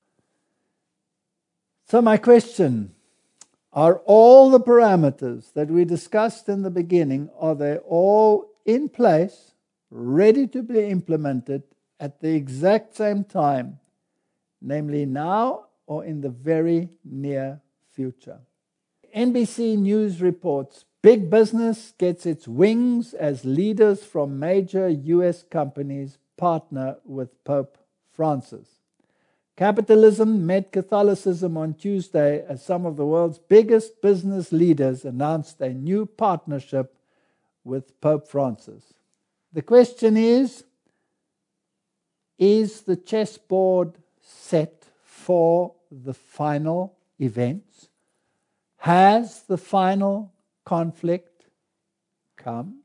Speaker 1: So my question, are all the parameters that we discussed in the beginning, are they all in place, ready to be implemented at the exact same time, namely now or in the very near future? N B C News reports big business gets its wings as leaders from major U S companies partner with Pope Francis. Capitalism met Catholicism on Tuesday as some of the world's biggest business leaders announced a new partnership with Pope Francis. The question is, is the chessboard set for the final events? Has the final conflict come?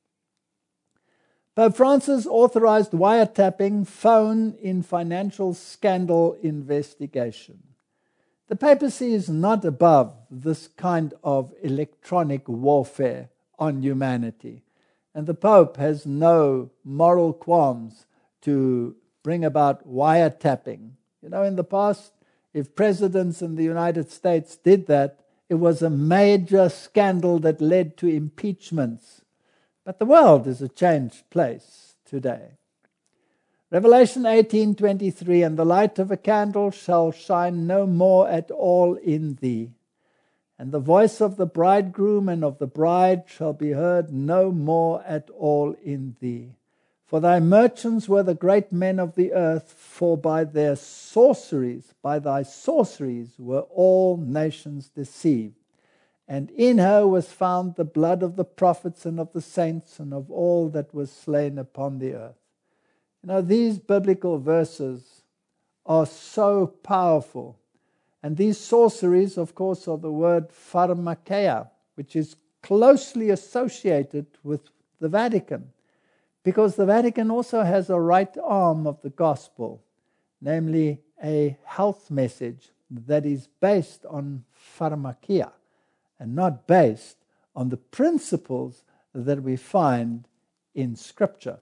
Speaker 1: Pope Francis authorized wiretapping phone in financial scandal investigation. The papacy is not above this kind of electronic warfare on humanity, and the Pope has no moral qualms to bring about wiretapping. You know, in the past, if presidents in the United States did that, it was a major scandal that led to impeachments. But the world is a changed place today. Revelation eighteen twenty-three, and the light of a candle shall shine no more at all in thee, and the voice of the bridegroom and of the bride shall be heard no more at all in thee. For thy merchants were the great men of the earth, for by their sorceries, by thy sorceries were all nations deceived. And in her was found the blood of the prophets and of the saints and of all that was slain upon the earth. You know, these biblical verses are so powerful. And these sorceries, of course, are the word pharmakeia, which is closely associated with the Vatican, because the Vatican also has a right arm of the gospel, namely a health message that is based on pharmakeia and not based on the principles that we find in Scripture.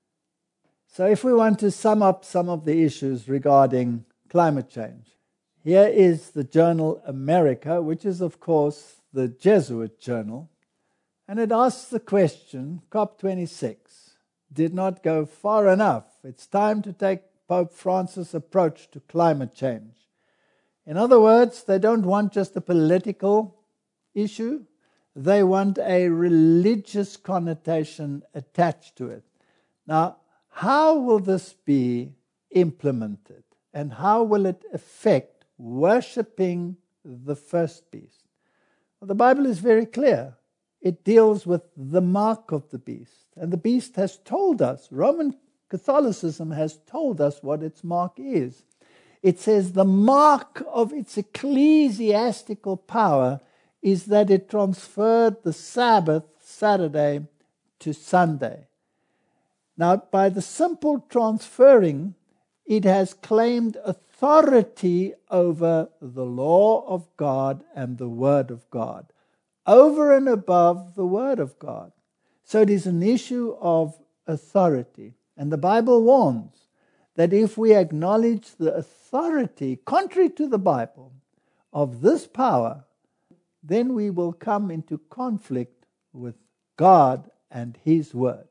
Speaker 1: So if we want to sum up some of the issues regarding climate change, here is the journal America, which is, of course, the Jesuit journal, and it asks the question, COP twenty-six did not go far enough. It's time to take Pope Francis' approach to climate change. In other words, they don't want just a political issue, they want a religious connotation attached to it. Now, how will this be implemented, and how will it affect worshipping the first beast? Well, the Bible is very clear. It deals with the mark of the beast. And the beast has told us, Roman Catholicism has told us what its mark is. It says the mark of its ecclesiastical power is that it transferred the Sabbath, Saturday, to Sunday. Now, by the simple transferring, it has claimed authority over the law of God and the Word of God, over and above the Word of God. So it is an issue of authority. And the Bible warns that if we acknowledge the authority, contrary to the Bible, of this power, then we will come into conflict with God and His Word.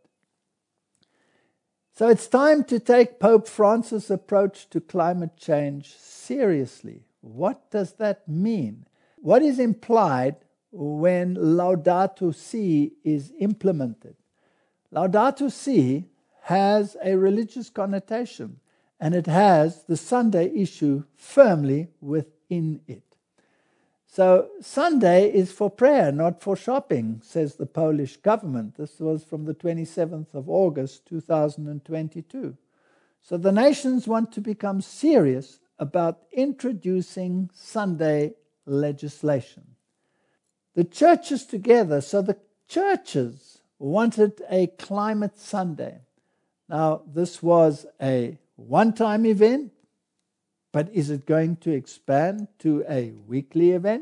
Speaker 1: So it's time to take Pope Francis' approach to climate change seriously. What does that mean? What is implied when Laudato Si is implemented? Laudato Si has a religious connotation, and it has the Sunday issue firmly within it. So Sunday is for prayer, not for shopping, says the Polish government. This was from the twenty-seventh of August, two thousand twenty-two. So the nations want to become serious about introducing Sunday legislation. The churches together, so the churches wanted a climate Sunday. Now, this was a one-time event, but is it going to expand to a weekly event?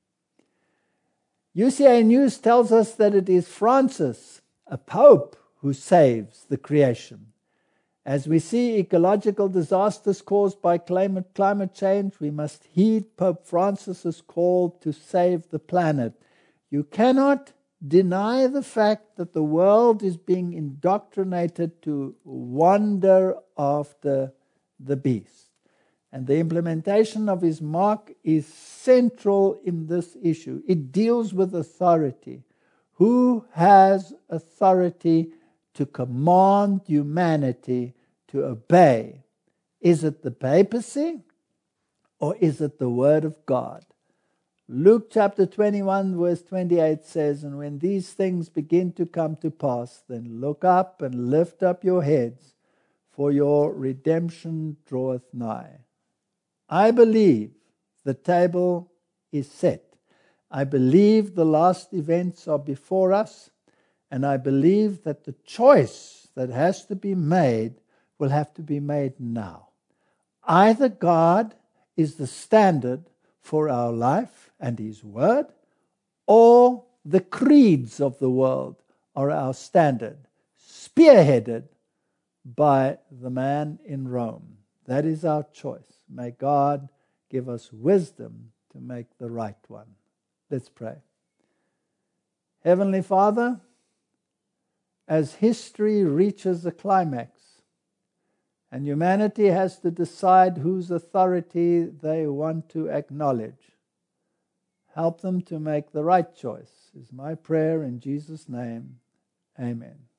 Speaker 1: U C A News tells us that it is Francis, a pope, who saves the creation. As we see ecological disasters caused by climate, climate change, we must heed Pope Francis' call to save the planet. You cannot deny the fact that the world is being indoctrinated to wander after the beast. And the implementation of his mark is central in this issue. It deals with authority. Who has authority to command humanity to obey? Is it the papacy or is it the Word of God? Luke chapter twenty-one verse twenty-eight says, "And when these things begin to come to pass, then look up and lift up your heads, for your redemption draweth nigh." I believe the table is set. I believe the last events are before us, and I believe that the choice that has to be made will have to be made now. Either God is the standard for our life and His Word, or the creeds of the world are our standard, spearheaded by the man in Rome. That is our choice. May God give us wisdom to make the right one. Let's pray. Heavenly Father, as history reaches a climax And humanity has to decide whose authority they want to acknowledge. Help them to make the right choice, is my prayer in Jesus' name. Amen.